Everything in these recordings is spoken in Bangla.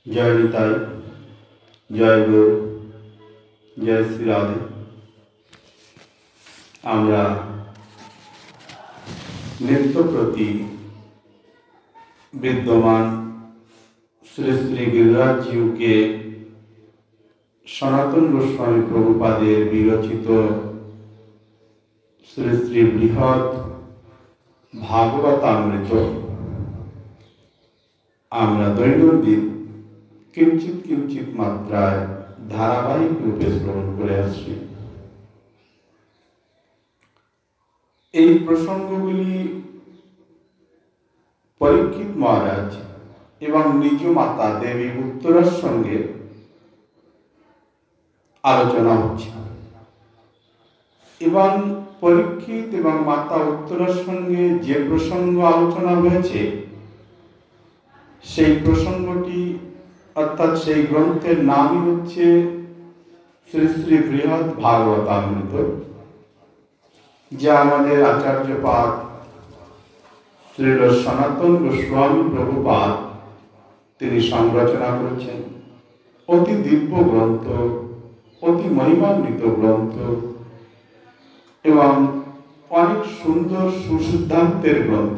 জয় নিতাই, জয় গৌর, জয় শ্রী রাধে। আমরা নিত্য প্রতি বিদ্যমান শ্রী শ্রী গিরিরাজজিউকে সনাতন গোস্বামী প্রভুপাদের বিরচিত শ্রী শ্রী বৃহৎ ভাগবতামৃত আমরা দৈনন্দিন কিঞ্চিত কিঞ্চিত মাত্রায় ধারাবাহিক রূপে শ্রবণ করে আসছি। এই প্রসঙ্গগুলি পরীক্ষিত মহারাজ এবং নিজ মাতা দেবী উত্তরার সঙ্গে আলোচনা হচ্ছে, এবং পরীক্ষিত এবং মাতা উত্তরার সঙ্গে যে প্রসঙ্গ আলোচনা হয়েছে সেই প্রসঙ্গটি অর্থাৎ সেই গ্রন্থের নামই হচ্ছে শ্রী শ্রী বৃহৎ ভাগবতামৃত, যা আমাদের আচার্যপাদ শ্রীল সনাতন গোস্বামী প্রভুপাদ তিনি সংরচনা করেছেন। অতি দিব্য গ্রন্থ, অতি মহিমান্বিত গ্রন্থ এবং অনেক সুন্দর সুসিদ্ধান্তের গ্রন্থ।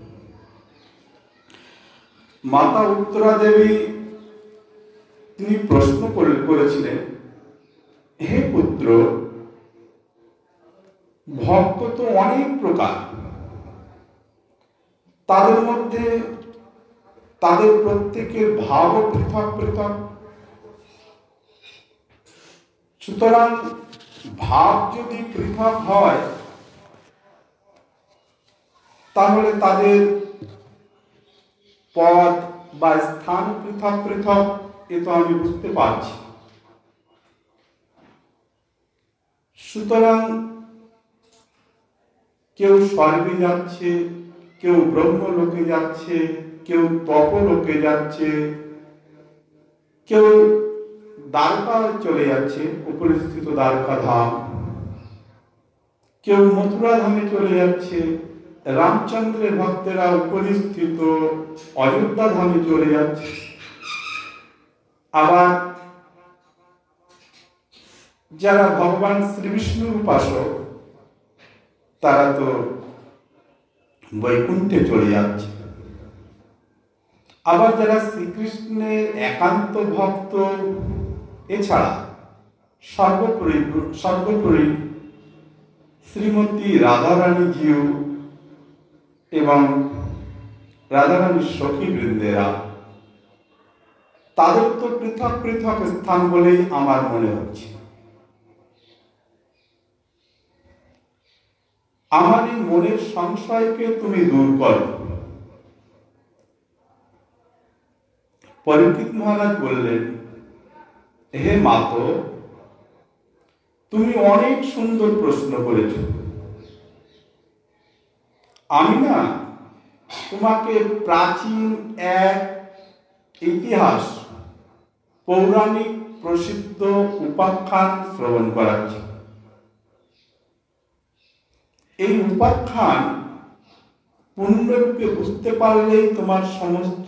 মাতা উত্তরা দেবী তিনি প্রশ্ন করেছিলেন, হে পুত্র, ভক্ত তো অনেক প্রকার, তাদের মধ্যে তাদের প্রত্যেকের ভাবও পৃথক পৃথক। সুতরাং ভাব যদি পৃথক হয় তাহলে তাদের পদ বা স্থান পৃথক পৃথক, এ তো আমি বুঝতে পারছি। সুতরাং কেউ স্বর্গে যাচ্ছে, কেউ ব্রহ্মলোকে যাচ্ছে, কেউ তপলোকে যাচ্ছে, কেউ দ্বারকা চলে যাচ্ছে, উপরিস্থিত দ্বারকা ধাম, কেউ মথুরা ধামে চলে যাচ্ছে, রামচন্দ্রের ভক্তেরা উপরিস্থিত অযোধ্যা ধামে চলে যাচ্ছে। আবার যারা ভগবান শ্রীবিষ্ণুর উপাসক তারা তো বৈকুণ্ঠে চলে যাচ্ছে। আবার যারা শ্রীকৃষ্ণের একান্ত ভক্ত, এছাড়া সর্বোপরি শ্রীমতী রাধারানীজিও এবং রাধারানীর সখী বৃন্দেরা, তাদের তো পৃথক পৃথক স্থান বলেই আমার মনে হচ্ছে। আমার এই মনের সংশয়কে তুমি দূর করো। পরীক্ষিত মহারাজ বললেন, হে মাত, তুমি অনেক সুন্দর প্রশ্ন করেছ। আমি না তোমাকে প্রাচীন এক ইতিহাস, পৌরাণিক প্রসিদ্ধ উপাখ্যান শ্রবণ করাচ্ছি। এই উপাখ্যান পূর্ণরূপে বুঝতে পারলেই তোমার সমস্ত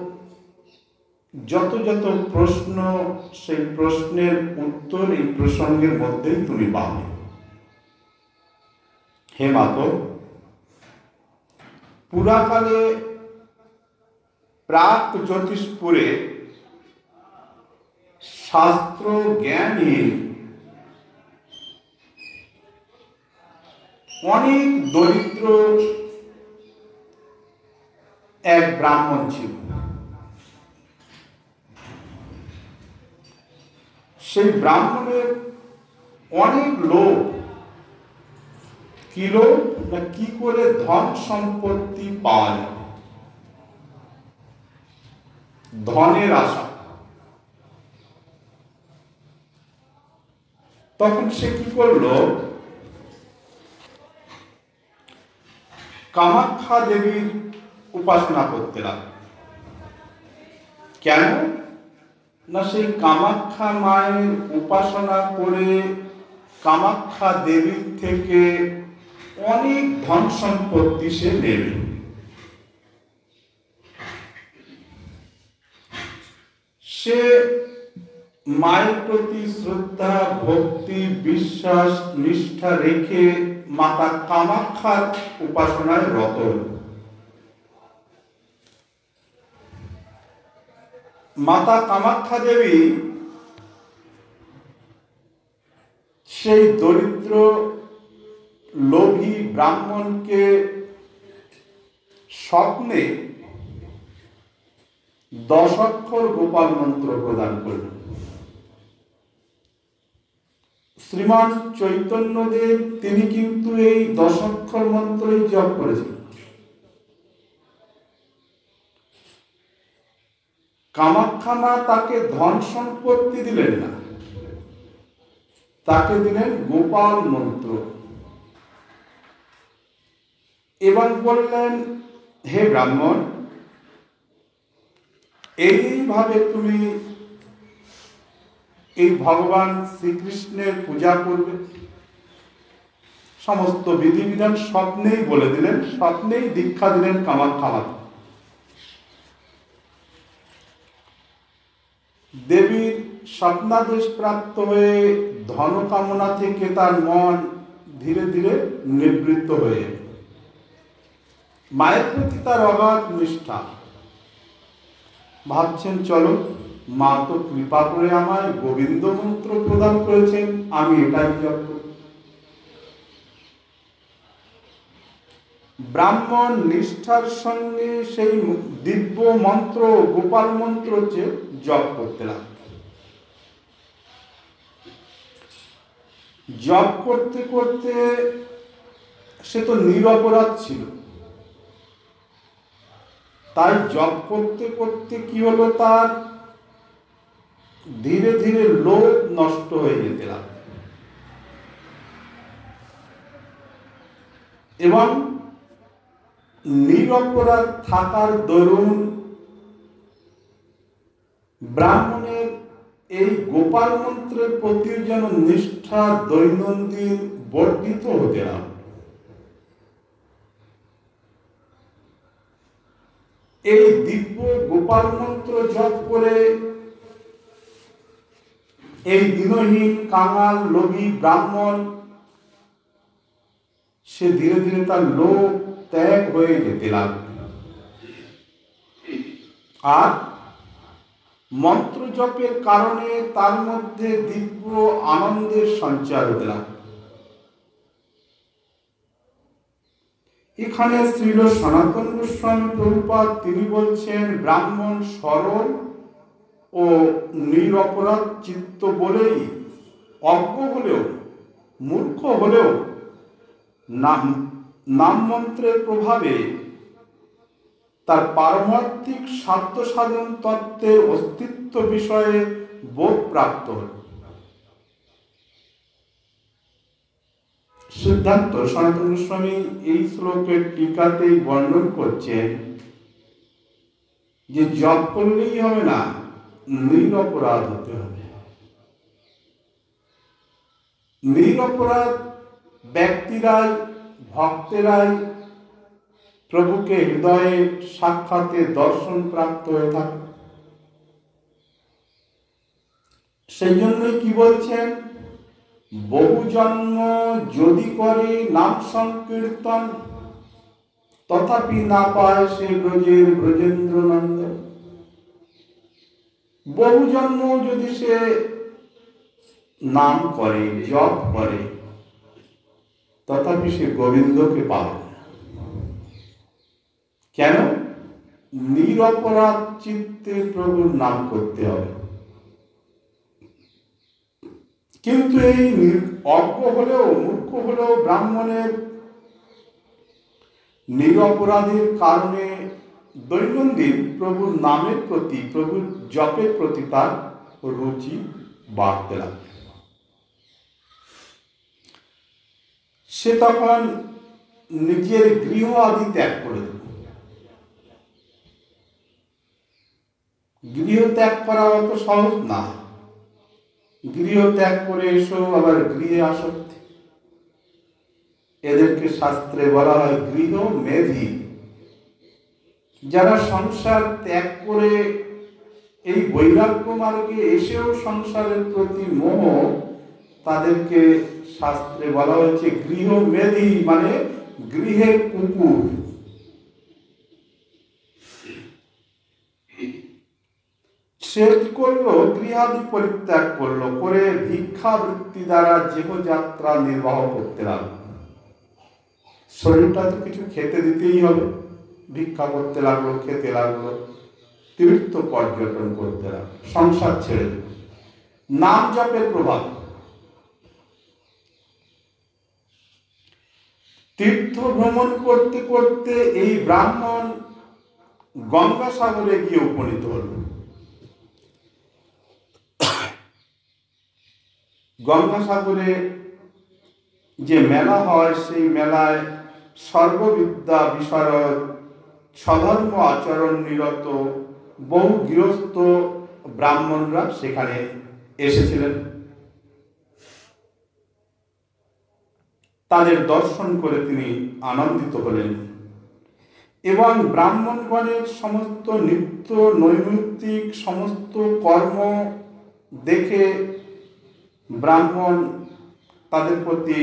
যত যত প্রশ্ন, সেই প্রশ্নের উত্তর এই প্রসঙ্গের মধ্যেই তুমি পাবে। হে মাত, পুরাকালে প্রাক জ্যোতিষপুরে শাস্ত্র জ্ঞানহীন অনেক দরিদ্র এক ব্রাহ্মণ ছিল। সেই ব্রাহ্মণের অনেক লোভ, কি লোভ না কি করে ধন সম্পত্তি পাওয়া যাবে, ধনের আশা। তখন সে কি করলো, কামাখ্যা দেবীর উপাসনা করতে লাগল। কেন না সেই কামাখ্যা মায়ের উপাসনা করে কামাখ্যা দেবীর থেকে অনেক ধন সম্পত্তি সে নেবে। সে মায়ের প্রতি শ্রদ্ধা, ভক্তি, বিশ্বাস, নিষ্ঠা রেখে মাতা কামাখ্যার উপাসনায় রত। মাতা কামাখ্যা দেবী সেই দরিদ্র লোভী ব্রাহ্মণকে স্বপ্নে 10 অক্ষর গোপাল মন্ত্র প্রদান করলেন। শ্রীমান চৈতন্যদেব তিনি কিন্তু এই 10 অক্ষর মন্ত্রই জপ করেছিলেন। কামাখ্যা মা তাকে ধন সম্পত্তি দিলেন না, তাকে দিলেন গোপাল মন্ত্র এবং বললেন, হে ব্রাহ্মণ, এইভাবে তুমি এই ভগবান শ্রীকৃষ্ণের পূজা করবে। সমস্ত বিধিবিধান স্বপ্নেই বলে দিলেন, স্বপ্নেই দীক্ষা দিলেন কামাখ্যা মাতা। দেবীর স্বপ্নাদেশ প্রাপ্ত হয়ে ধন কামনা থেকে তার মন ধীরে ধীরে নিবৃত্ত হয়ে মায়ের প্রতি তার অগাধ নিষ্ঠা। ভাবছেন, চলো, মা তো কৃপা করে আমায় গোবিন্দ মন্ত্র প্রদান করেছেন, আমি এটাই জপ করি। ব্রাহ্মণ নিষ্ঠার সঙ্গে সেই দিব্য মন্ত্র, গোপাল মন্ত্র যে জপ করতে লাগল। জপ করতে করতে সে তো নিরপরাধ ছিল, তাই জপ করতে করতে কি হলো, তার ধীরে ধীরে লোভ নষ্ট হয়ে যেতে লাগলো এবং নিরপরাধ থাকার দরুন ব্রাহ্মণের এই গোপাল মন্ত্রের প্রতি যেন নিষ্ঠা দৈনন্দিন বর্ধিত হতে লাগল। এই দিব্য গোপাল মন্ত্র জপ করে এই দিনহীন কাঙাল লোভী ব্রাহ্মণ সে ধীরে ধীরে তার লোভ ত্যাগ হয়ে যেতে লাগল আর মন্ত্র জপের কারণে তার মধ্যে দিব্য আনন্দের সঞ্চার হতে লাগল। এখানে শ্রীল সনাতন গোস্বামী প্রভুপাদ তিনি বলছেন, ব্রাহ্মণ সরল ও নিরপরাধ চিত্ত বলেই, অজ্ঞ হলেও মূর্খ হলেও নাম মন্ত্রের প্রভাবে তার পারমার্থিক সাধ্য সাধন তত্ত্বের অস্তিত্ব বিষয়ে বোধ প্রাপ্ত হল। সিদ্ধান্ত সনাতন গোস্বামী এই শ্লোকের টিকাতেই বর্ণন করছেন যে জপ করলেই হবে না, নিরপরাধ হতে হবে। নিরপরাধ ব্যক্তিরাই, ভক্তেরাই প্রভুকে হৃদয়ে সাক্ষাতে দর্শন প্রাপ্ত হয়ে থাকে। সেই জন্যই কি বলছেন, বহু জন্ম যদি করে নাম সংকীর্তন, তথাপি না পায় সে ব্রজের ব্রজেন্দ্র নন্দন। বহু জন্ম যদি সে নাম করে, জপ করে, তথাপি সে গোবিন্দকে পাবে না। কেন? নিরপরাধ চিত্তে প্রভুর নাম করতে হবে। কিন্তু এই অজ্ঞ হলেও মূর্খ হলেও ব্রাহ্মণের নিরপরাধের কারণে দৈনন্দিন প্রভুর নামের প্রতি, প্রভুর জপের প্রতি তার রুচি বাড়তে লাগে। সে তখন নিজের গৃহ আদি ত্যাগ করে দেবে। গৃহ ত্যাগ করা অত সহজ না। গৃহ ত্যাগ করে এসো আবার গৃহে আসক্তি। এদেরকে শাস্ত্রে বলা হয় গৃহ মেধি। যারা সংসার ত্যাগ করে এই বৈরাগ্য মার্গে এসেও সংসারের প্রতি মোহ, তাদেরকে শাস্ত্রে বলা হয়েছে গৃহমেধি, মানে গৃহের কুকুর। সে কি করলো? গৃহাদি পরিত্যাগ করলো, করে ভিক্ষাবৃত্তি দ্বারা জীবযাত্রা নির্বাহ করতে লাগলো। শরীরটা তো কিছু খেতে দিতেই হবে, ভিক্ষা করতে লাগলো, খেতে লাগলো, তীর্থ পর্যটন করতে লাগলো, সংসার ছেড়ে দিল। নাম জপের প্রভাব, তীর্থ ভ্রমণ করতে করতে এই ব্রাহ্মণ গঙ্গাসাগরে গিয়ে উপনীত হল। গঙ্গাসাগরে যে মেলা হয়, সেই মেলায় সর্ববিদ্যা বিশারদ, স্বধর্ম আচরণ নিরত বহু গৃহস্থ ব্রাহ্মণরা সেখানে এসেছিলেন। তাদের দর্শন করে তিনি আনন্দিত হলেন এবং ব্রাহ্মণগণের সমস্ত নিত্য নৈমিত্তিক সমস্ত কর্ম দেখে ব্রাহ্মণ তাদের প্রতি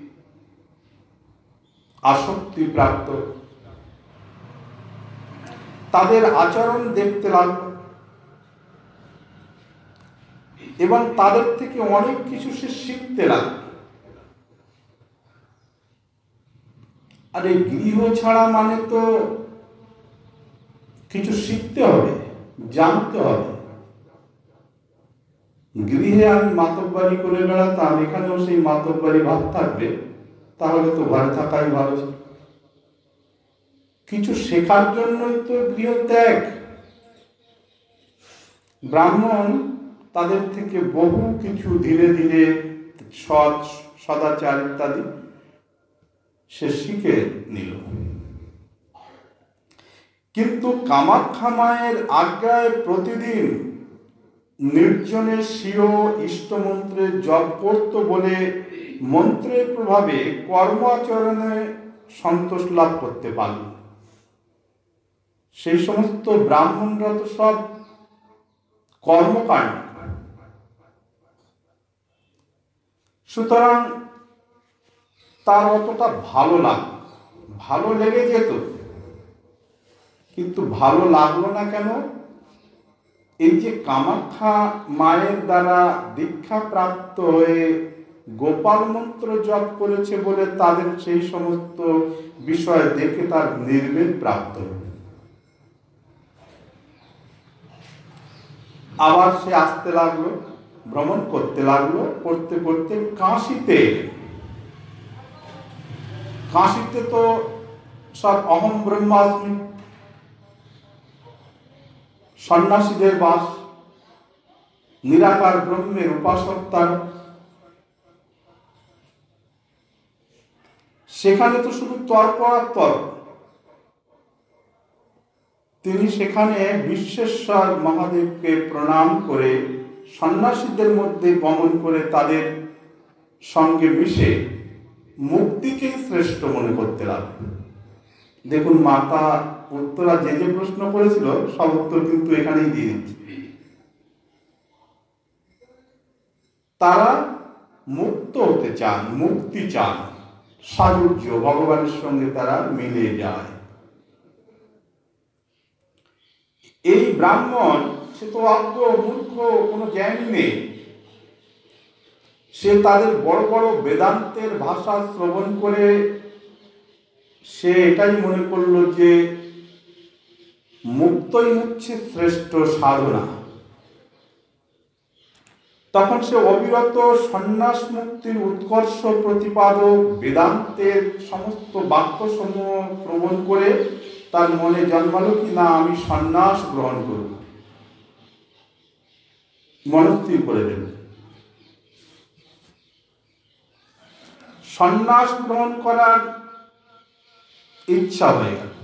আসক্তি প্রাপ্ত, তাদের আচরণ দেখতে লাগলো এবং তাদের থেকে অনেক কিছু সে শিখতে লাগলো। আর এই গৃহ ছাড়া মানে তো কিছু শিখতে হবে, জানতে হবে। গৃহে আমি মাতব্বারি করে বেড়াতাম, এখানেও সেই মাতব্বারি ভাব থাকবে, তাহলে তো ঘরে থাকাই ভালো। কিছু শেখার জন্যই তো গৃহত্যাগ। ব্রাহ্মণ তাদের থেকে বহু কিছু ধীরে ধীরে সৎ সদাচার ইত্যাদি সে শিখে নিল। কিন্তু কামাখ্যা মায়ের আজ্ঞায় প্রতিদিন নির্জনে স্বীয় ইষ্টমন্ত্রে জপ করত বলে মন্ত্রের প্রভাবে কর্ম আচরণে সন্তোষ লাভ করতে পারল। সেই সমস্ত ব্রাহ্মণরা তো সব কর্মকাণ্ড, সুতরাং তার অতটা ভালো লেগে যেত, কিন্তু ভালো লাগলো না কেন? এই যে কামাখ্যা মায়ের দ্বারা দীক্ষা প্রাপ্ত হয়ে গোপাল মন্ত্র জপ করেছে বলে তাদের সেই সমস্ত বিষয় দেখে তার নির্বেদ প্রাপ্ত। আবার সে আসতে লাগলো, ভ্রমণ করতে লাগলো, করতে করতে কাশীতে তো সব অহম ব্রহ্মাস্মি সন্ন্যাসীদের বাস, নিরাকার ব্রহ্মের উপাসক তারা। সেখানে তো শুধু তর্ক আর তর্ক। তিনি সেখানে বিশ্বেশ্বর মহাদেবকে প্রণাম করে সন্ন্যাসীদের মধ্যে গমন করে তাদের সঙ্গে মিশে মুক্তিকেই শ্রেষ্ঠ মনে করতে লাগলেন। দেখুন, মাতা উত্তরা যে যে প্রশ্ন করেছিল সব উত্তর কিন্তু এখানেই দিয়ে দিচ্ছে। তারা মুক্ত হতে চান, মুক্তি চান, সাযুজ্য, ভগবানের সঙ্গে তারা মিলে যায়। এই ব্রাহ্মণ, সে তো অজ্ঞ, মূর্খ, কোনো জ্ঞানই নেই। সে তাদের বড় বড় বেদান্তের ভাষা শ্রবণ করে সে এটাই মনে করলো যে মুক্তই হচ্ছে শ্রেষ্ঠ সাধনা। তখন সে অবিরত সন্ন্যাস মুক্তির উৎকর্ষ প্রতিপাদক বেদান্তের সমস্ত বাক্যসমূহ শ্রবণ করে তার মনে জন্মালো কি না, আমি সন্ন্যাস গ্রহণ করব, মনস্থির করে দেব। সন্ন্যাস গ্রহণ করার ইচ্ছা হয়ে গেল।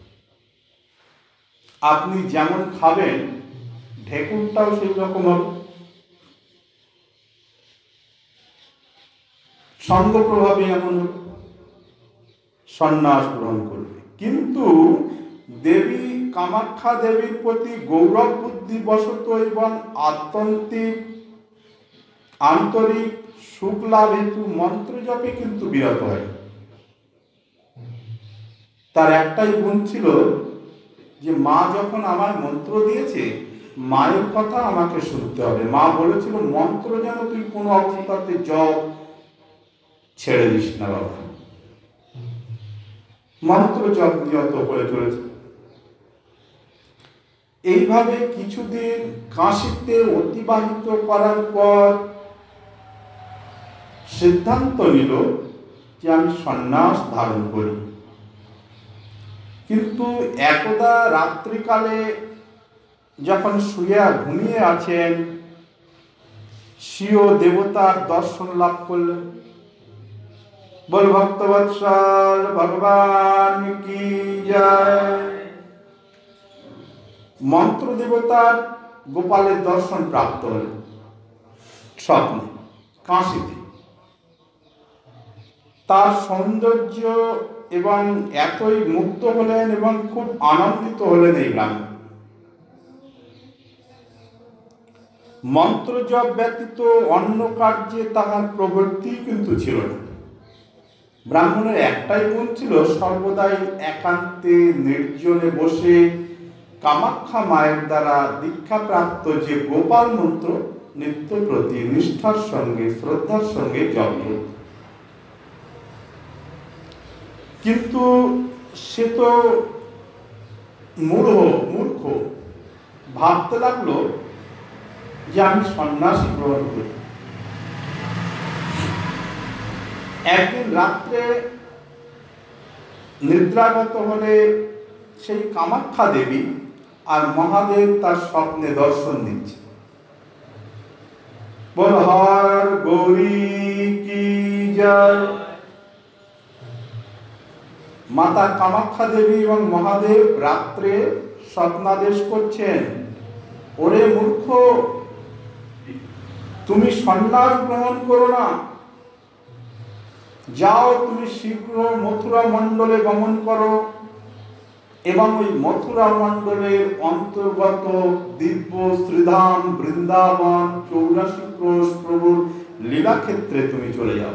আপনি যেমন খাবেন ঢেকুরটাও সেই রকম হবে, সঙ্গ প্রভাবে এমন সন্ন্যাস গ্রহণ করবে। কিন্তু দেবী কামাখ্যা দেবীর প্রতি গৌরব বুদ্ধিবশত এবং আন্তরিক সুখ লাভ হেতু মন্ত্র জপে কিন্তু বিরত হয়। তার একটাই গুণ ছিল যে মা যখন আমার মন্ত্র দিয়েছে, মায়ের কথা আমাকে শুনতে হবে। মা বলেছিল মন্ত্র যেন তুই কোনো অবস্থাতে জপ ছেড়ে দিস না বাবা। মন্ত্র জপ নিয়ত করে চলেছে। এইভাবে কিছুদিন কাশীতে অতিবাহিত করার পর সিদ্ধান্ত নিল যে আমি সন্ন্যাস ধারণ করি। কিন্তু একদা রাত্রিকালে যখন শুয়ে ঘুমিয়ে আছেন, স্বীয় দেবতার দর্শন লাভ করলেন। বল ভক্তবৎসল ভগবান কি জয়। মন্ত্র দেবতার গোপালের দর্শন প্রাপ্ত হলেন স্বপ্নে কাশীতে। তার সৌন্দর্য এবং এতই মুগ্ধ হলেন এবং খুব আনন্দিত হলেন এই ব্রাহ্মণ। মন্ত্র জপ ব্যতীত অন্য কার্যে তাহার প্রবৃত্তি কিন্তু ছিল না। ব্রাহ্মণের একটাই গুণ ছিল, সর্বদাই একান্তে নির্জনে বসে কামাখ্যা মায়ের দ্বারা দীক্ষাপ্রাপ্ত যে গোপাল মন্ত্র নিত্য প্রতি নিষ্ঠার সঙ্গে শ্রদ্ধার সঙ্গে জপ করত। কিন্তু সে তো মূর্খ ভাবতে লাগলো যে আমি সন্ন্যাসী গ্রহণ করি। একদিন রাত্রে নিদ্রাগত হলে সেই কামাখ্যা দেবী আর মহাদেব তার স্বপ্নে দর্শন দিচ্ছে। বল হর গৌরী কি জয়। মাতা কামাখ্যা দেবী এবং মহাদেব রাত্রে স্বপ্নাদেশ করছেন, ওরে মূর্খ, তুমি সন্ন্যাস গ্রহণ করো না, যাও তুমি শীঘ্র মথুরা মণ্ডলে গমন করো এবং ওই মথুরা মণ্ডলের অন্তর্গত দিব্য শ্রীধাম বৃন্দাবন 84 ক্রোশ প্রভুর লীলাক্ষেত্রে তুমি চলে যাও।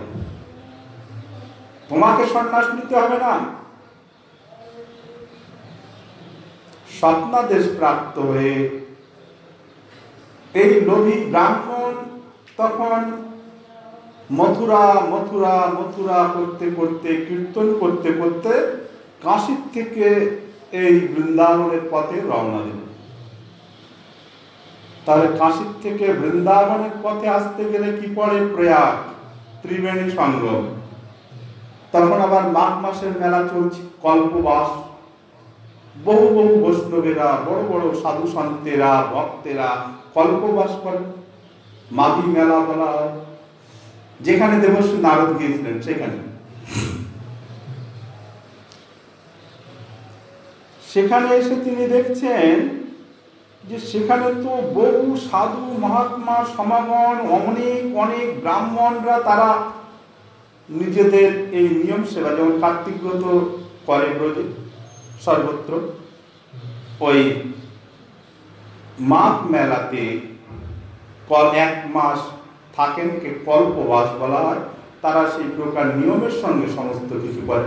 তোমাকে সন্ন্যাস নিতে হবে না। স্বপ্নাদেশ প্রাপ্ত হয়ে এই লোভী ব্রাহ্মণ তখন মথুরা মথুরা মথুরা করতে করতে কীর্তন করতে করতে কাশী থেকে এই বৃন্দাবনের পথে রওনা দিল। তাহলে কাশী থেকে বৃন্দাবনের পথে আসতে গেলে কি পড়ে? প্রয়াগ, ত্রিবেণী সঙ্গম। তখন আবার মাঘ মাসের মেলা চলছে, কল্পবাস। বহু বহু বৈষ্ণবেরা, বড় বড় সাধু সন্তেরা, ভক্তেরা কল্পবাস করেন। মাঘী মেলা বলা হয়, যেখানে দেবশ্রী নারদ গিয়েছিলেন সেখানে এসে তিনি দেখছেন যে সেখানে তো বহু সাধু মহাত্মা সমাগম, অনেক অনেক ব্রাহ্মণরা তারা নিজেদের এই নিয়ম সেবা, যেমন কার্তিক ব্রত করে ব্রজে সর্বত্র, ওই মাঘ মেলাতে এক মাস থাকেন, কে কল্পবাস বলা হয়। তারা সেই প্রকার নিয়মের সঙ্গে সমস্ত কিছু করে।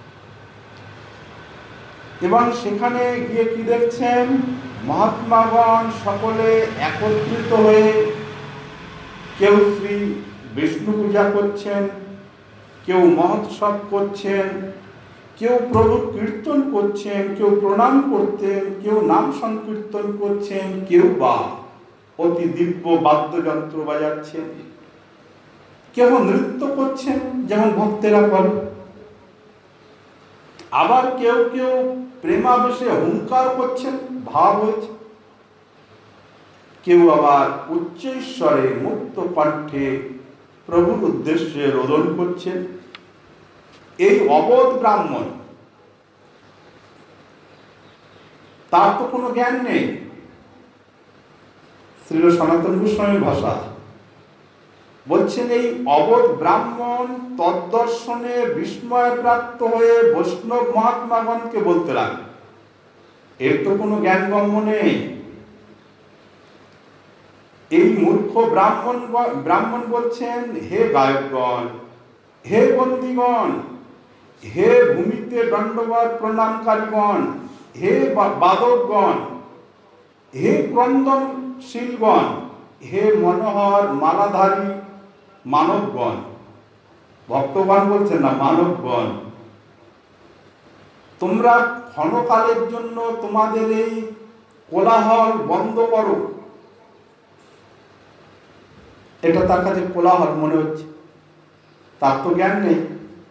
এবং সেখানে গিয়ে কি দেখছেন? মহাত্মাগণ সকলে একত্রিত হয়ে কেউ শ্রী বিষ্ণু পূজা করছেন, কেউ মহোৎসব করছেন, কেউ প্রভুর কীর্তন করছেন, কেউ প্রণাম করতেন, কেউ নাম সংকীর্তন করছেন, কেউ বা অতি দিব্য বাদ্যযন্ত্র বাজাচ্ছেন, কেউ নৃত্য করছেন যেমন ভক্তেরা করে, আবার কেউ কেউ প্রেমাবেশে হুঙ্কার করছেন, ভাব হয়েছে, কেউ আবার উচ্চৈশ্বরে মুক্ত কণ্ঠে প্রভুর উদ্দেশ্যে রোদন করছেন। এই অবোধ ব্রাহ্মণ, তার তো কোনো জ্ঞান নেই। শ্রীল সনাতন গোস্বামীর ভাষা বলছেন, এই অবোধ ব্রাহ্মণ তদ্দর্শনে বিস্ময় প্রাপ্ত হয়ে বৈষ্ণব মহাত্মাগণকে বলতে লাগলেন, এর তো কোনো জ্ঞানগম্য নেই। এই মূর্খ ব্রাহ্মণ বলছেন, হে গায়কগণ, হে বন্দীগণ, হে ভূমিতে দণ্ডবাদ প্রণামকারীগণ, হে বাদকগণ, হে ক্রন্দনশীলগণ, হে মনোহর মালাধারী মানবগণ। ভক্তগণ বলছেন না, মানবগণ, তোমরা ক্ষণকালের জন্য তোমাদের এই কোলাহল বন্ধ করো। এটা তার কাছে কোলাহল মনে হচ্ছে, তার তো জ্ঞান নেই।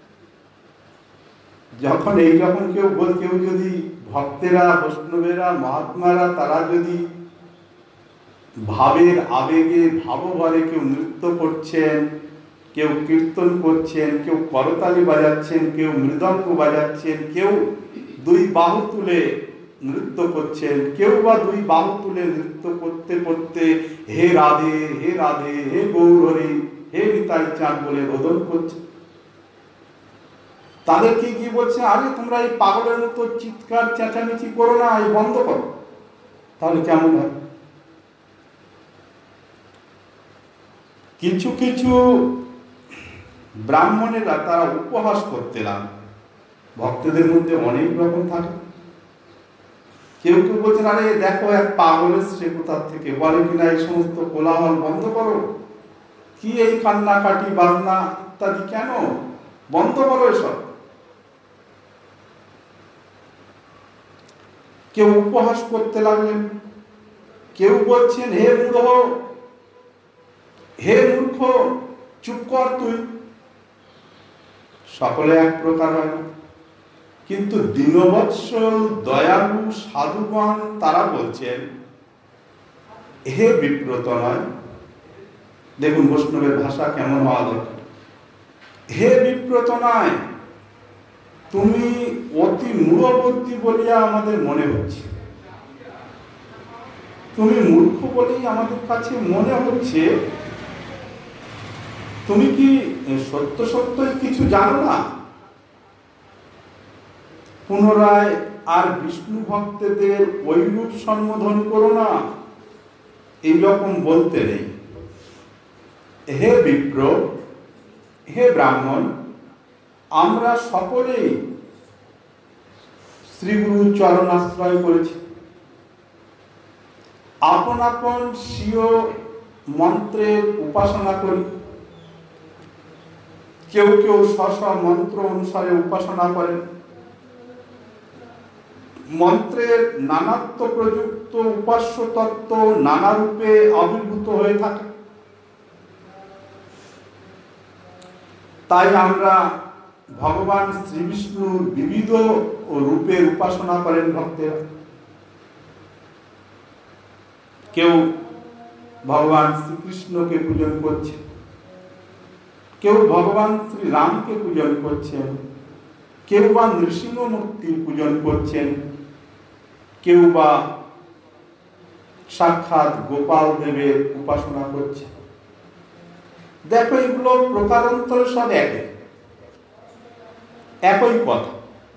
যখন কেউ যদি ভক্তেরা, বৈষ্ণবেরা, মহাত্মারা তারা যদি ভাবের আবেগে ভাবভরে কেউ নৃত্য করছেন, কেউ কীর্তন করছেন, কেউ করতালি বাজাচ্ছেন, কেউ মৃদঙ্গ বাজাচ্ছেন, কেউ দুই বাহু তুলে নৃত্য করছেন, কেউ বা দুই বাহু তুলে নৃত্য করতে করতে হে রাধে, হে রাধে, হে গৌরহরি, হে নিতাই চাঁদ বলে রোদন করছে, তাদেরকে কি বলছে, আরে তোমরা এই পাগলের মতো চিৎকার চেঁচামেচি করো না, এই বন্ধ করো। তাহলে কেমন হয়? কিছু কিছু ব্রাহ্মণেরা তারা উপহাস করতে লাগে। ভক্তদের মধ্যে অনেক রকম থাকে। কেউ কেউ বলছেন, আরে দেখো এক পাগল এসছে কোথার থেকে, বলে কিনা এই সমস্ত কোলাহল বন্ধ করো, কি এই কান্নাকাটি বাজনা ইত্যাদি কেন, বন্ধ করো এসব। কেউ উপহাস করতে লাগলেন। কেউ বলছেন, হে মূঢ়, হে মূর্খ, চুপ কর তুই। সকলে এক প্রকার হয় না, কিন্তু দীনবৎসল দয়ালু সাধুগণ তারা বলছেন, হে বিপ্রত নয়। দেখুন বৈষ্ণবের ভাষা কেমন হওয়া দরকার। হে বিপ্রত নয়, তুমি অতি মূঢ়বুদ্ধি বলিয়া আমাদের মনে হচ্ছে, তুমি মূর্খ বলেই আমাদের কাছে মনে হচ্ছে। তুমি কি সত্য সত্যই কিছু জানো না? পুনরায় আর বিষ্ণু ভক্তদের ঐরূপ সম্বোধন করো না, এইরকম বলতে নেই। হে বিপ্র, হে ব্রাহ্মণ, আমরা সকলেই শ্রীগুরু চরণ আশ্রয় করেছি। আপন আপন স্বীয় মন্ত্রের উপাসনা করি। কেউ কেউ স্ব মন্ত্র অনুসারে উপাসনা করেন। মন্ত্রের নানাত্ব প্রযুক্ত উপাস্য তত্ত্ব নানা রূপে আবির্ভূত হয়ে থাকে। তাই আমরা ভগবান শ্রী বিষ্ণুর বিবিধ রূপের উপাসনা করেন ভক্তেরা। কেউ ভগবান শ্রীকৃষ্ণকে পূজন করছে, কেউ ভগবান শ্রী রামকে পূজন করছেন, কেউ বা নৃসিংহ মূর্তির পূজন করছেন, কেউ বা সাক্ষাৎ গোপাল দেবের উপাসনা করছে। দেখো এগুলো প্রকারান্তরে সব একই কথা।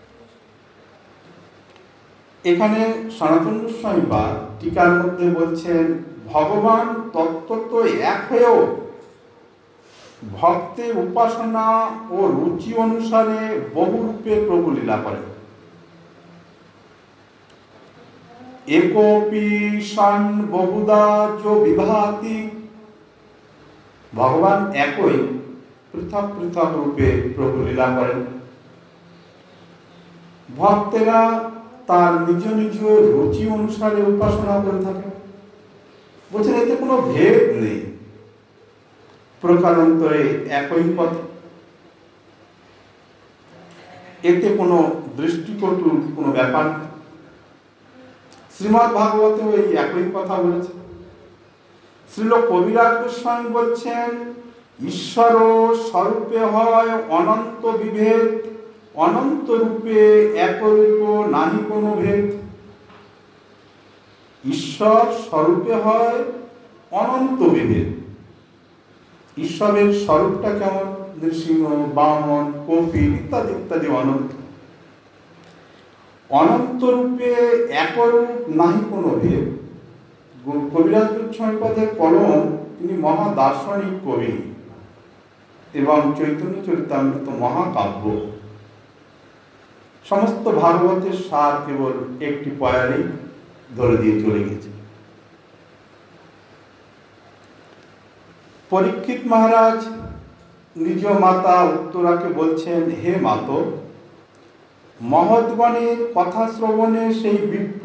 এখানে সনাতন গোস্বামী বা টিকার মধ্যে বলছেন, ভগবান তত্ত্ব তো এক হয়েও ভক্তের উপাসনা ও রুচি অনুসারে বহু রূপে প্রভু লীলা করেন। একোপি সন বহুদা যো বিভাতি, ভগবান একই পৃথক পৃথক রূপে প্রভু লীলা করেন। ভক্তেরা তার নিজ নিজ রুচি অনুসারে উপাসনা করে থাকে। বলছেন এতে কোনো ভেদ নেই, প্রকারান্তরে একই কথা। এতে কোনো দৃষ্টিকটুর কোনো ব্যাপার নেই। শ্রীমদ্ ভাগবতে এই একই কথা বলেছে। শ্রীল কবিরাজ গোস্বামী বলছেন, ঈশ্বর স্বরূপে হয় অনন্ত বিভেদ, অনন্ত রূপে একরূপ নাহি কোনো ভেদ। ঈশ্বর স্বরূপে হয় অনন্ত বিভেদ। ঈশ্বরের স্বরূপটা কেমন? নৃসিংহ, বামন, কপিল ইত্যাদি ইত্যাদি অনন্ত। অনন্তরূপে একরূপ নাহি কোনো ভেদ। কবিরাজ গোস্বামীপদের কলম, তিনি মহা দার্শনিক কবি এবং চৈতন্য চরিতামৃত মহাকাব্য। সমস্ত ভাগবতের সার কেবল একটি পয়ারেই ধরে দিয়ে চলে গেছে। পরীক্ষিত মহারাজ নিজ মাতা উত্তরাকে বলছেন, হে মাত, মহৎগণের কথা শ্রবণে সেই বিপ্র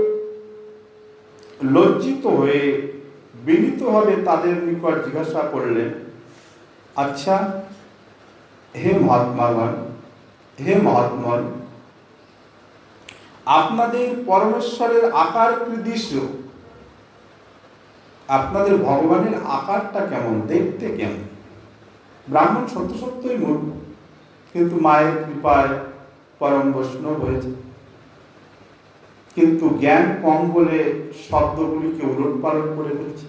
লজ্জিত হয়ে বিনীতভাবে তাদের নিকট জিজ্ঞাসা করলেন, আচ্ছা হে মহাত্মাগণ, হে মহাত্মন, আপনাদের পরমেশ্বরের আকার কৃদৃশ্য, আপনাদের ভগবানের আকারটা কেমন, দেখতে কেমন? ব্রাহ্মণ সত্য সত্যই মূর্খ, কিন্তু মায়ের কৃপায় পরম বৈষ্ণব হয়েছে, কিন্তু জ্ঞান কম বলে শব্দগুলিকে উলট পালট করে ফেলছে।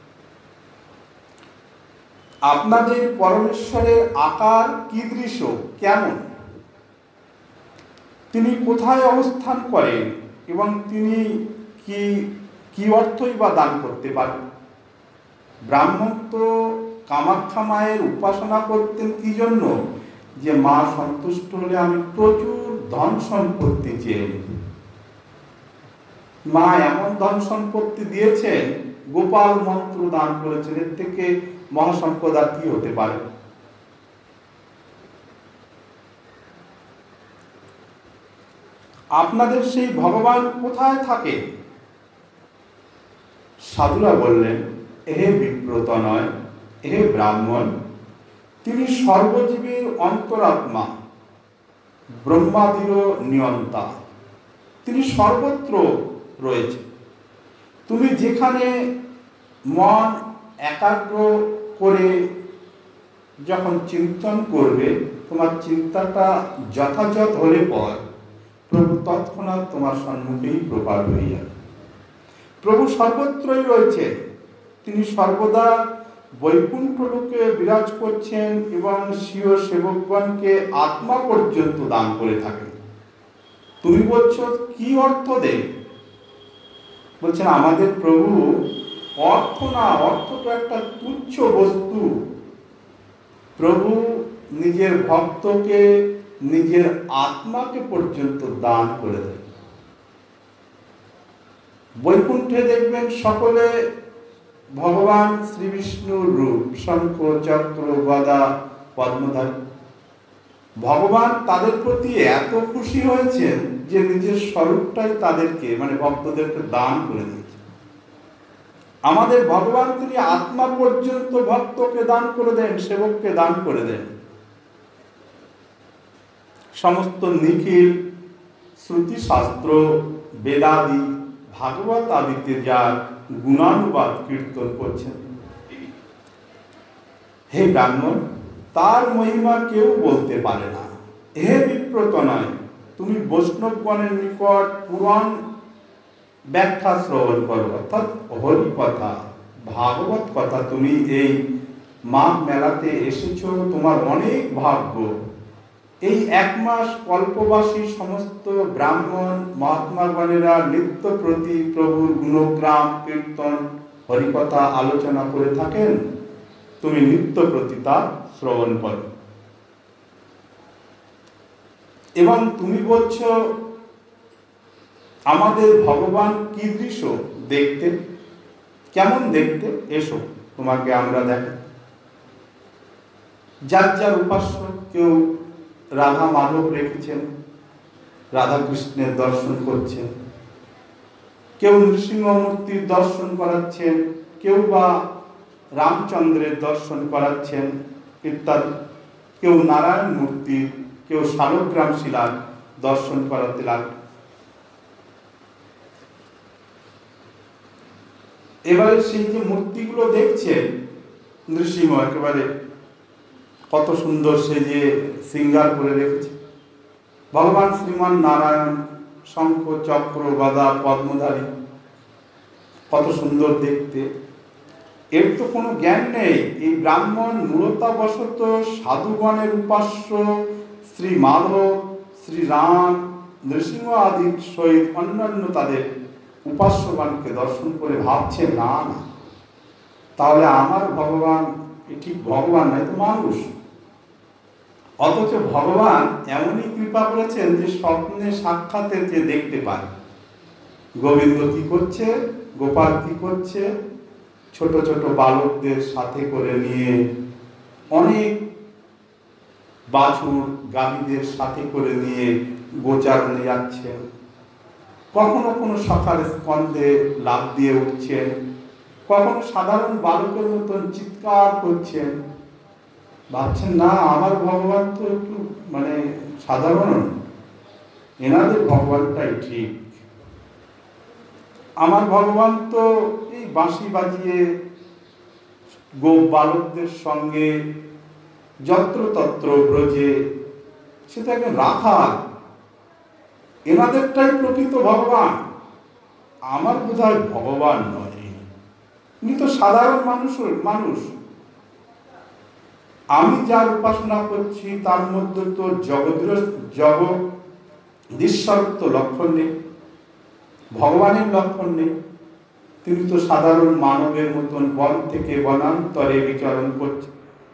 আপনাদের পরমেশ্বরের আকার কীদৃশ, কেমন, তিনি কোথায় অবস্থান করেন এবং তিনি কি অর্থই বা দান করতে পারেন? ব্রাহ্মণ তো কামাখ্যা মায়ের উপাসনা করতেন কি জন্য? যে মা সন্তুষ্ট হলে আমি প্রচুর ধন সম্পত্তি চেয়ে। মা এমন ধন সম্পত্তি দিয়েছেন, গোপাল মন্ত্র দান করেছেন, এর থেকে মহাসম্পদ আর কি হতে পারে? আপনাদের সেই ভগবান কোথায় থাকে? সাধুরা বললেন, হে বিপ্রতনয়, হে ব্রাহ্মণ, তিনি সর্বজীবের অন্তরাত্মা, ব্রহ্মাদিরও নিয়ন্তা, তিনি সর্বত্র রয়েছে। তুমি যেখানে মন একাগ্র করে যখন চিন্তন করবে, তোমার চিন্তাটা যথাযথ হলে পর প্রভু তৎক্ষণাৎ তোমার সম্মুখেই প্রকাশ হয়ে যাবে। প্রভু সর্বত্রই রয়েছে, তিনি সর্বদা বৈকুণ্ঠ লোকে বিরাজ করছেন এবং স্বীয় সেবকগণকে আত্মা পর্যন্ত দান করে থাকেন। তুমি বলছো কি অর্থ দেয়? বলছেন আমাদের প্রভু অর্থ না, অর্থ তো একটা তুচ্ছ বস্তু। প্রভু নিজের ভক্তকে, নিজের আত্মাকে পর্যন্ত দান করে দেয়। বৈকুণ্ঠে দেখবেন সকলে ভগবান শ্রী বিষ্ণুর রূপ, শঙ্খ চক্র গদা পদ্মধারী। ভগবান তাদের প্রতি এত খুশি হয়েছেন যে নিজের স্বরূপটাই তাদেরকে, মানে ভক্তদেরকে দান করে দিয়েছে। আমাদের ভগবান তিনি আত্মা পর্যন্ত ভক্তকে দান করে দেন, সেবককে দান করে দেন। সমস্ত নিখিল শ্রুতি শাস্ত্র, বেদাদি, ভাগবত আদিতে যার গুণানুবাদ কীর্তন করছেন, হে ব্রাহ্মণ, তার মহিমা কেউ বলতে পারে না। হে বিপ্রত নয়, তুমি বৈষ্ণবগণের নিকট পুরাণ ব্যাখ্যা শ্রবণ করো, অর্থাৎ হরি কথা, ভাগবত কথা। তুমি এই মাঘ মেলাতে এসেছো, তোমার অনেক ভাগ্য। এই এক মাস কল্পবাসী সমস্ত ব্রাহ্মণ মহাত্মাগণেরা নিত্য প্রতি প্রভুর গুণগ্রাম কীর্তন হরিকথা আলোচনা করে থাকেন, তুমি নিত্য প্রতি তা শ্রবণ করো। এবং তুমি বলছো আমাদের ভগবান কি দৃশ্য দেখতে, কেমন দেখতে, এসো তোমাকে আমরা দেখাই। যার যার উপাস্য, কেউ রাধা মাধব রেখেছেন, রাধা কৃষ্ণের দর্শন করছেন, কেউ নৃসিংহমূর্তির দর্শন করাচ্ছেন, কেউ বা রামচন্দ্রের দর্শন করাচ্ছেন ইত্যাদি, কেউ নারায়ণ মূর্তির, কেউ শালগ্রাম শিলার দর্শন করাতে লাগল। এবারে সেই যে মূর্তিগুলো দেখছেন, নৃসিংহ একেবারে কত সুন্দর সে যে শৃঙ্গার করে রেখেছে। ভগবান শ্রীমান নারায়ণ শঙ্খ চক্র গদা পদ্মধারী, কত সুন্দর দেখতে। এর তো কোনো জ্ঞান নেই। এই ব্রাহ্মণ মূলতাবশত সাধুগণের উপাস্য শ্রী মাধব, শ্রী রাম, নৃসিংহ আদির সহিত অন্যান্য তাদের উপাস্যগণকে দর্শন করে ভাবছে, না না, তাহলে আমার ভগবান ঠিক ভগবান নয়, তো মানুষ। অথচ ভগবান এমনই কৃপা করেছেন যে স্বপ্নে সাক্ষাতে যে দেখতে পায় গোবিন্দ কি করছে, গোপাল কি করছে, ছোট ছোট বালকদের সাথে করে নিয়ে, অনেক বাছুর গাভীদের সাথে করে নিয়ে গোচারণে যাচ্ছেন, কখনো কোনো সকাল স্কন্ধে লাফ দিয়ে উঠছেন, কখনো সাধারণ বালকের মতন চিৎকার করছেন। ভাবছেন, না আমার ভগবান তো একটু সাধারণ, এনাদের ভগবানটাই ঠিক। আমার ভগবান তো এই বাঁশি বাজিয়ে গো বালকদের সঙ্গে যত্রতত্র ব্রজে, সেটা একজন রাখাল, এনাদেরটাই প্রকৃত ভগবান, আমার বোধহয় ভগবান নয়। উনি তো সাধারণ মানুষ। আমি যার উপাসনা করছি তার মধ্যে তো জগদীশ্বরত্ব লক্ষণ নেই, ভগবানের লক্ষণ নেই। তিনি তো সাধারণ মানবের মতন বন থেকে বনান্তরে বিচরণ করছে।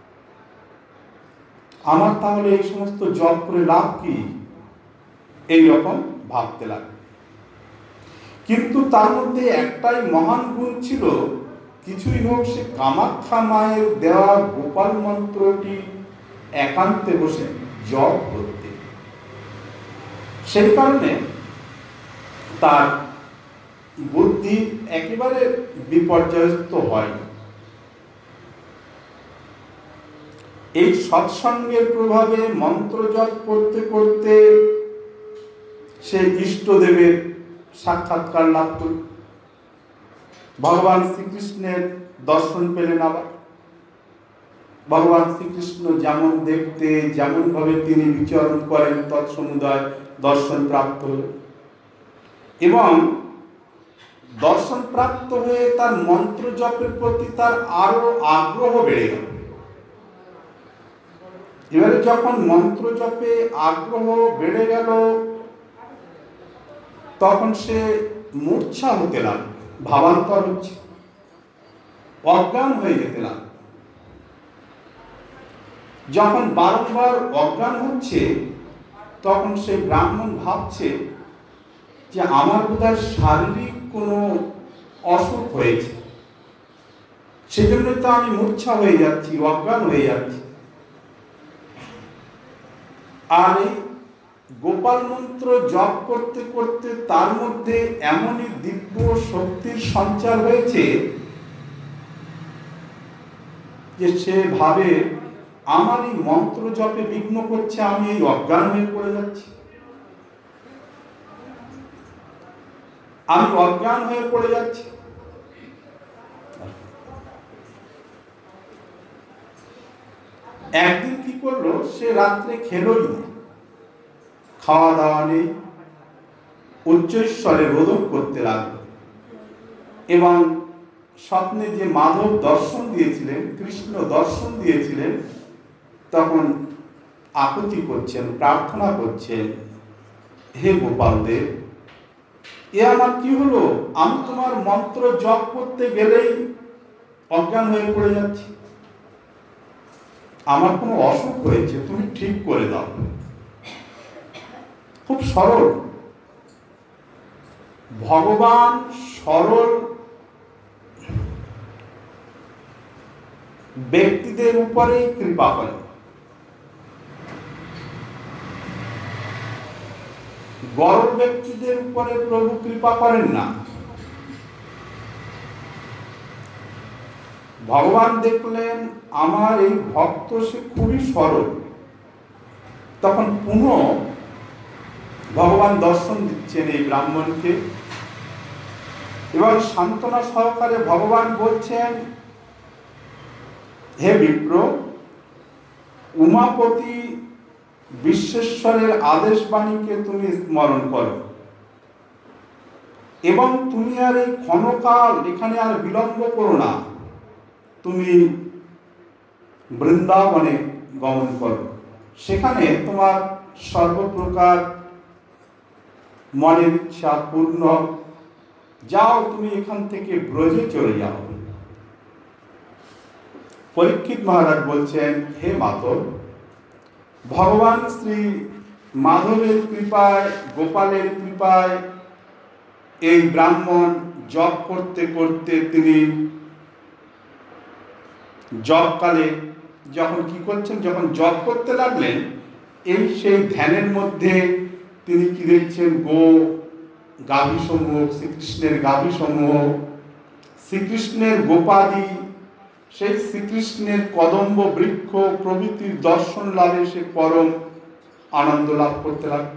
আমার তাহলে এই সমস্ত জপ করে লাভ কি? এইরকম ভাবতে লাগে। কিন্তু তার মধ্যে একটাই মহান গুণ ছিল, কিছুই হোক সে কামাখ্যা মায়ের দেওয়া গোপাল মন্ত্রটি একান্তে বসে জপ করতে। সেই কারণে তার বুদ্ধি একেবারে বিপর্যস্ত হয়। এই সৎসঙ্গের প্রভাবে মন্ত্র জপ করতে করতে সে ইষ্টদেবের সাক্ষাৎকার লাভ করল। ভগবান শ্রীকৃষ্ণের দর্শন পেলেন। আবার ভগবান শ্রীকৃষ্ণ যেমন দেখতে, যেমন ভাবে তিনি বিচরণ করেন, তৎসমুদয় দর্শন প্রাপ্ত হল এবং দর্শন প্রাপ্ত হয়ে তার মন্ত্র জপের প্রতি তার আরো আগ্রহ বেড়ে গেল। এবারে যখন মন্ত্র জপে আগ্রহ বেড়ে গেল, তখন সে মূর্ছা হতে লাগল, ভাবান্তর হচ্ছে, অজ্ঞান হয়ে যেতে লাগল। যখন বারংবার অজ্ঞান হচ্ছে, তখন সেই ব্রাহ্মণ ভাবছে যে আমার বোধহয় শারীরিক কোনো অসুখ হয়েছে, সেজন্য তো আমি মূর্ছা হয়ে যাচ্ছি, অজ্ঞান হয়ে যাচ্ছি। আর এই গোপাল মন্ত্র জপ করতে করতে তার মধ্যে এমনই দিব্য শক্তির সঞ্চার হয়েছে যে সে ভাবে আমার এই মন্ত্র জপে বিঘ্ন করছে, আমি এই অজ্ঞান হয়ে পড়ে যাচ্ছি, আমি অজ্ঞান হয়ে পড়ে যাচ্ছি। একদিন কি করলো, সে রাত্রে খেলোই না, খাওয়া দাওয়া নেই, উচ্চৈঃস্বরে রোদন করতে লাগলো এবং স্বপ্নে যে মাধব দর্শন দিয়েছিলেন, কৃষ্ণ দর্শন দিয়েছিলেন, তখন আকুতি করছেন, প্রার্থনা করছেন, হে গোপাল দেব, এ আমার কি হলো? আমি তোমার মন্ত্র জপ করতে গেলেই অজ্ঞান হয়ে পড়ে যাচ্ছি, আমার কোনো অসুখ হয়েছে, তুমি ঠিক করে দাও। খুব সরল ভগবান, সরল ব্যক্তিদের উপরেই কৃপা করেন, গরল ব্যক্তিদের উপরে প্রভু কৃপা করেন না। ভগবান দেখলেন আমার এই ভক্ত সে খুবই সরল, তখন পুনঃ ভগবান দর্শন দিচ্ছেন এই ব্রাহ্মণকে এবং সান্ত্বনা সহকারে ভগবান বলছেন, হে বিপ্র, উমাপতি বিশ্বেশ্বরের আদেশ বাণীকে তুমি স্মরণ করো এবং তুমি আর এই ক্ষণকাল এখানে আর বিলম্ব করো না, তুমি বৃন্দাবনে গমন করো, সেখানে তোমার সর্বপ্রকার মনের ইচ্ছা পূর্ণ, যাও তুমি এখান থেকে ব্রজে চলে যাও। পরীক্ষিত মহারাজ বলছেন, হে মাধব, ভগবান শ্রী মাধবের কৃপায়, গোপালের কৃপায় এই ব্রাহ্মণ জপ করতে করতে তিনি জপকালে যখন কি করছেন, যখন জপ করতে লাগলেন, এই সেই ধ্যানের মধ্যে তিনি কি দেখছেন, গাভী সমূহ, শ্রীকৃষ্ণের গাভী সমূহ, শ্রীকৃষ্ণের গোপাদি, সেই শ্রীকৃষ্ণের কদম্ব বৃক্ষ প্রভৃতির দর্শন লাভে সে পরম আনন্দ লাভ করতে লাগল।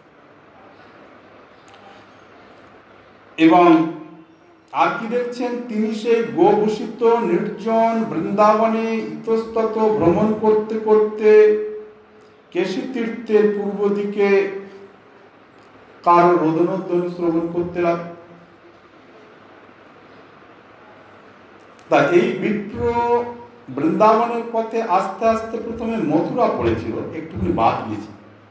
এবং আর কি দেখছেন, তিনি সেই গোভূষিত নির্জন বৃন্দাবনে ইতস্তত ভ্রমণ করতে করতে কেশী তীর্থের পূর্ব দিকে কারো রোদনধ্বনি শ্রবণ করতে লাগল। তা এই বিপ্র বৃন্দাবনের পথে আস্তে আস্তে প্রথমে মথুরা পড়েছিল, একটুখানি বাদ গিয়েছে।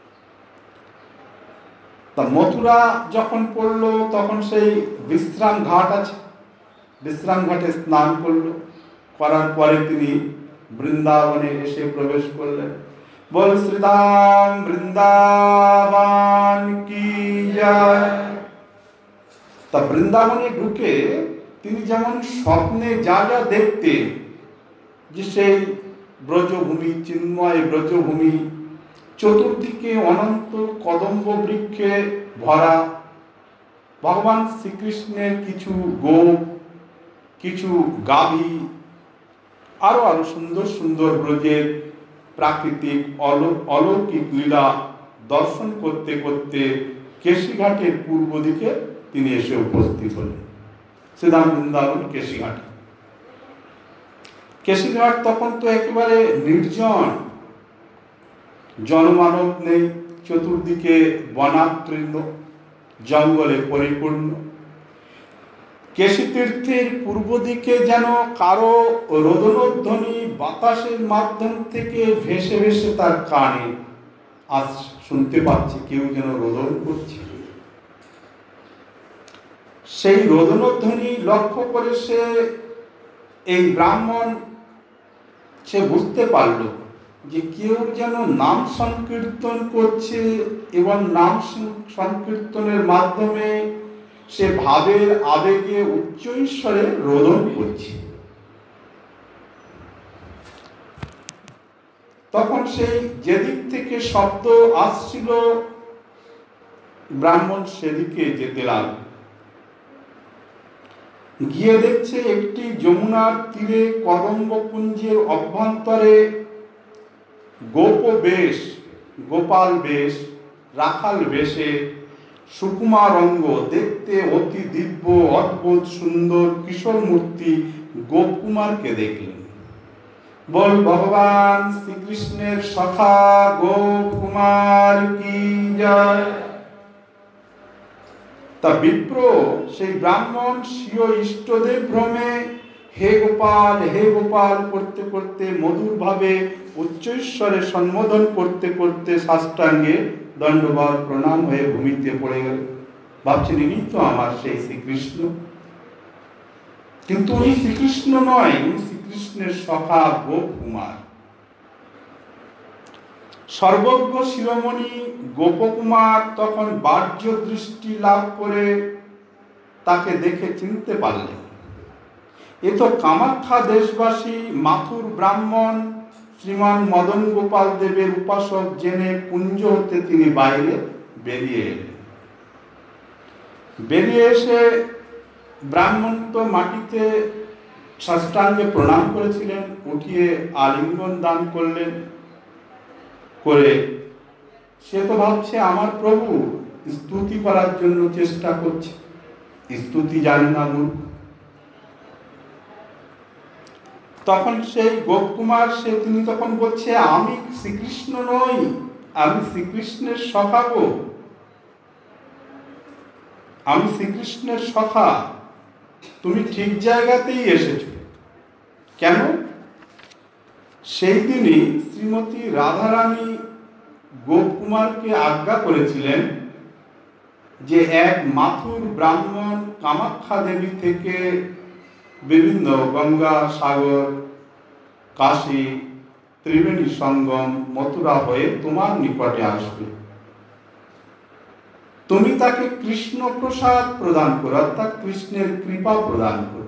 তা মথুরা যখন পড়লো তখন সেই বিশ্রাম ঘাট আছে, বিশ্রাম ঘাটে স্নান করলো, করার পরে তিনি বৃন্দাবনে এসে প্রবেশ করলেন। বল শ্রীরাম বৃন্দাবন কি জয়। তা বৃন্দাবনে ঢুকে তিনি যেমন স্বপ্নে যা যা দেখতেন, যে সেই ব্রজভূমি, চিন্ময় ব্রজভূমি, চতুর্দিকে অনন্ত কদম্ব বৃক্ষে ভরা, ভগবান শ্রীকৃষ্ণের কিছু গোপ, কিছু গাভী, আরো আরো সুন্দর সুন্দর ব্রজের প্রাকৃতিক অলৌকিক লীলা দর্শন করতে করতে কেশীঘাটের পূর্ব দিকে তিনি এসে উপস্থিত হলেন। শ্রীধাম বৃন্দাবন কেশীঘাট। কেশীঘাট তখন তো একেবারে নির্জন, জনমানব নেই, চতুর্দিকে বনাকৃত, জঙ্গলে পরিপূর্ণ। কেশী তীর্থের পূর্ব দিকে যেন কারো রোদনধ্বনি বাতাসের মাধ্যম থেকে ভেসে ভেসে তার কানে আজ শুনতে পাচ্ছে, কেউ যেন রোদন করছে। সেই রোদনধ্বনি লক্ষ্য করে সে, এই ব্রাহ্মণ, সে বুঝতে পারল যে কেউ যেন নাম সংকীর্তন করছে, এবং নাম সংকীর্তনের মাধ্যমে সে ভাবের আবেগে উচ্চ ঈশ্বরে রোদন করছে। তখন সেই যেদিক থেকে শব্দ আসছিল, ব্রাহ্মণ সেদিকে যেতে লাগল। গিয়ে দেখছে একটি যমুনার তীরে কদম্ব কুঞ্জের অভ্যন্তরে গোপবেশ, গোপাল বেশ, রাখাল বেশে, সুকুমার অঙ্গ, দেখতে অতি দিব্য অদ্ভুত সুন্দর কিশোর মূর্তি গোপকুমারকে দেখলেন। বল ভগবান শ্রীকৃষ্ণের সখা গোপকুমার কি জয়। তা বিপ্র সেই ব্রাহ্মণ স্বীয় ইষ্টদেব ভ্রমে হে গোপাল হে গোপাল করতে করতে মধুর ভাবে উচ্চৈশ্বরে সম্বোধন করতে করতে সাষ্টাঙ্গে দণ্ডবত প্রণাম হয়ে ভূমিতে পড়ে গেল। ভাবছেন ইনি তো আমার সেই শ্রীকৃষ্ণ, কিন্তু উনি শ্রীকৃষ্ণ নয়, উনি শ্রীকৃষ্ণের সখা গোপকুমার। সর্বজ্ঞ শিরোমণি গোপকুমার তখন বাহ্য দৃষ্টি লাভ করে তাকে দেখে চিনতে পারলেন। এ তো কামাখ্যা দেশবাসী মাথুর ব্রাহ্মণ শ্রীমান মদন গোপাল দেবের উপাসক জেনে কুঞ্জ হতে তিনি বাইরে বেরিয়ে এলেন। বেরিয়ে এসে ব্রাহ্মণ তো মাটিতে সাষ্টাঙ্গে প্রণাম করেছিলেন, উঠিয়ে আলিঙ্গন দান করলেন। করে সে তো ভাবছে আমার প্রভু স্তুতি করার জন্য চেষ্টা করছে, স্তুতি জানে না মূর্খ। তখন সেই গোপকুমার তিনি তখন বলছে, আমি শ্রীকৃষ্ণ নই, আমি শ্রীকৃষ্ণের সখা গো, আমি শ্রীকৃষ্ণের সখা। তুমি ঠিক জায়গাতেই এসেছো। কেন? সেই দিনই শ্রীমতী রাধারানী গোপকুমারকে আজ্ঞা করেছিলেন যে এক মাথুর ব্রাহ্মণ কামাখ্যা দেবী থেকে বিভিন্ন গঙ্গা, সাগর, কাশী, ত্রিবেণী সঙ্গম, মথুরা হয়ে তোমার নিকটে আসবে। তুমি তাকে কৃষ্ণ প্রসাদ প্রদান করো, অর্থাৎ কৃষ্ণের কৃপা প্রদান করো।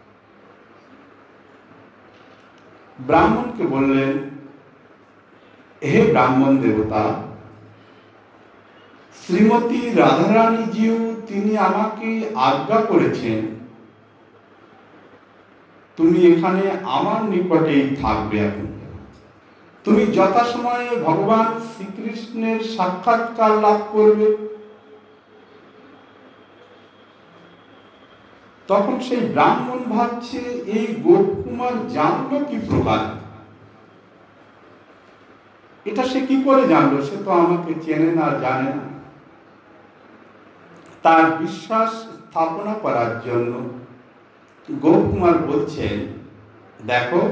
ব্রাহ্মণকে বললেন, হে ব্রাহ্মণ দেবতা, শ্রীমতী রাধারানীজিও তিনি আমাকে আজ্ঞা করেছেন তুমি এখানে আমার নিকটেই থাকবে। এখন তুমি যথাসময়ে ভগবান শ্রীকৃষ্ণের সাক্ষাৎকার লাভ করবে। তখন সেই ব্রাহ্মণ ভাবছে, এই গোপকুমার জানলো কি প্রকার? এটা সে কি করে জানলো? সে তো আমাকে চেনে না, জানে না। তার বিশ্বাস স্থাপনা করার জন্য গোপকুমার বলছেন, দেখো,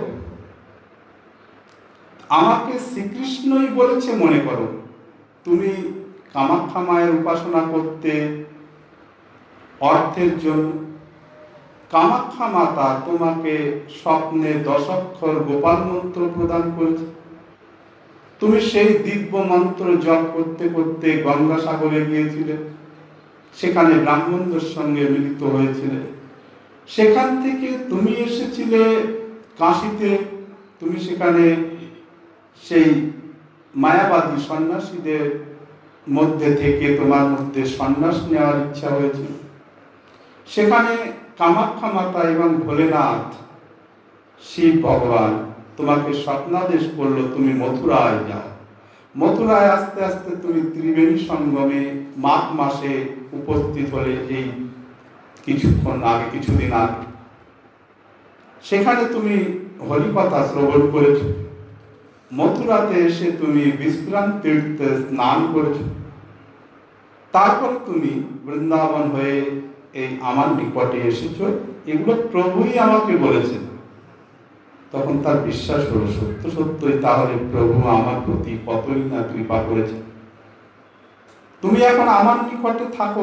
আমাকে শ্রীকৃষ্ণই বলেছে মনে করো, তুমি কামাখ্যা মায়ের উপাসনা করতে অর্থের জন্য। কামাখ্যা মাতা তোমাকে স্বপ্নে 10 অক্ষর গোপাল মন্ত্র প্রদান করেছে। তুমি সেই দিব্য মন্ত্র জপ করতে করতে গঙ্গাসাগরে গিয়েছিলে, সেখানে ব্রাহ্মণদের সঙ্গে মিলিত হয়েছিলে। সেখান থেকে তুমি এসেছিলে কাশীতে, তুমি সেখানে সেই মায়াবাদী সন্ন্যাসীদের মধ্যে থেকে তোমার মধ্যে সন্ন্যাস নেওয়ার ইচ্ছা হয়েছিল। সেখানে কামাখ্যা মাতা এবং ভোলেনাথ শিব ভগবান তোমাকে স্বপ্নাদেশ করলো তুমি মথুরায় যাও। মথুরায় আস্তে আস্তে তুমি ত্রিবেণী সঙ্গমে মাঘ মাসে উপস্থিত হলে, এই কিছুদিন আগে। সেখানে তুমি হরিকথা শ্রবণ করেছ। মথুরাতে এসে তুমি বিশ্রাম তীর্থে স্নান করেছ। তারপর তুমি বৃন্দাবন হয়ে এই আমার নিকটে এসেছ। এগুলো প্রভুই আমাকে বলেছেন। তখন তার বিশ্বাস হলো, সত্য সত্যই তাহলে প্রভু আমার প্রতি কতই না কৃপা করেছে। তুমি এখন আমার নিকটে থাকো।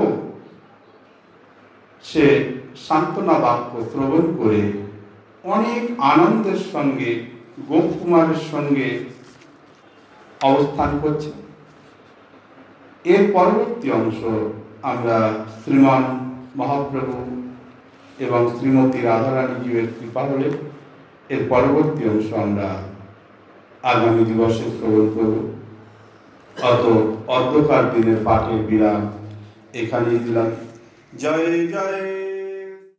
সে সান্ত্বনা বাক্য শ্রবণ করে অনেক আনন্দের সঙ্গে গোপকুমারের সঙ্গে অবস্থান করছে। এর পরবর্তী অংশ আমরা শ্রীমান মহাপ্রভু এবং শ্রীমতী রাধারানীজির কৃপা হলে এর পরবর্তী অংশ আমরা আগামী দিবসে শ্রবণ করব। অত অর্ধকার দিনের পাঠের বিরাম এখানেই দিলাম। জয় জয়